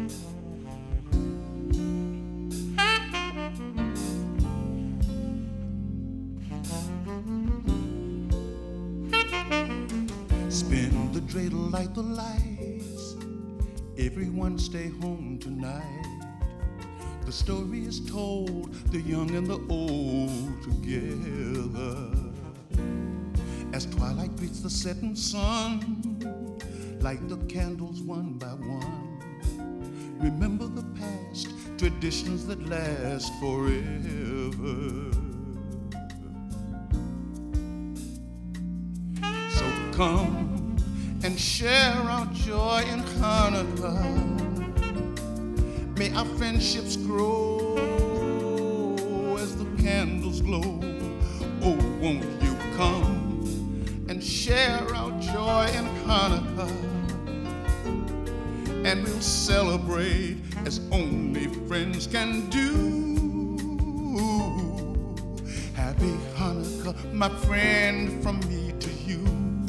Spin the dreidel, light the lights. Everyone stay home tonight. The story is told, the young and the old together. As twilight greets the setting sun, light the candles one by one. Remember the past, traditions that last forever. So come and share our joy in Hanukkah. May our friendships grow as the candles glow. Oh, won't you come and share our joy in Hanukkah? And we'll celebrate as only friends can do. Happy Hanukkah, my friend, from me to you.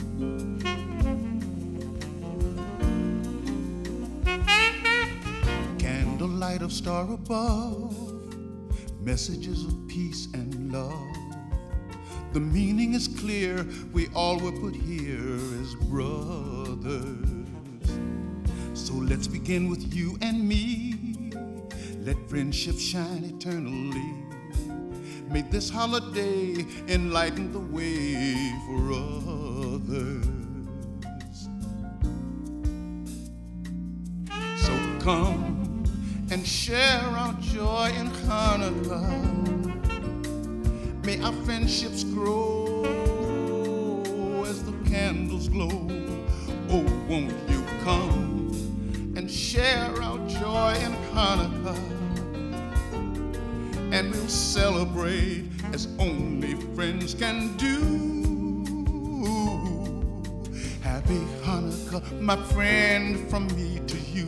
Candlelight of star above, messages of peace and love. The meaning is clear, we all were put here as brothers. So let's begin with you and me. Let friendship shine eternally. May this holiday enlighten the way for others. So come and share our joy in Hanukkah. May our friendships grow as the candles glow. Oh, won't you come and share our joy in Hanukkah? And we'll celebrate as only friends can do. Happy Hanukkah, my friend, from me to you.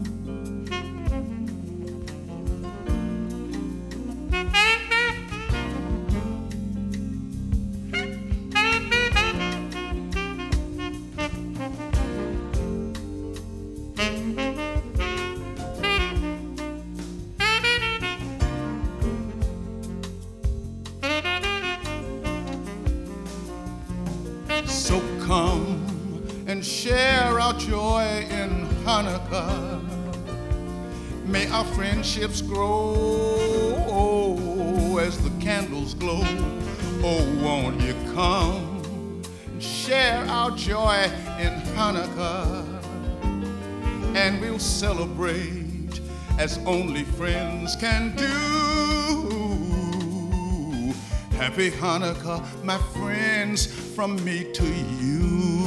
So come and share our joy in Hanukkah. May our friendships grow as the candles glow. Oh, won't you come and share our joy in Hanukkah? And we'll celebrate as only friends can do. Happy Hanukkah, my friends, from me to you.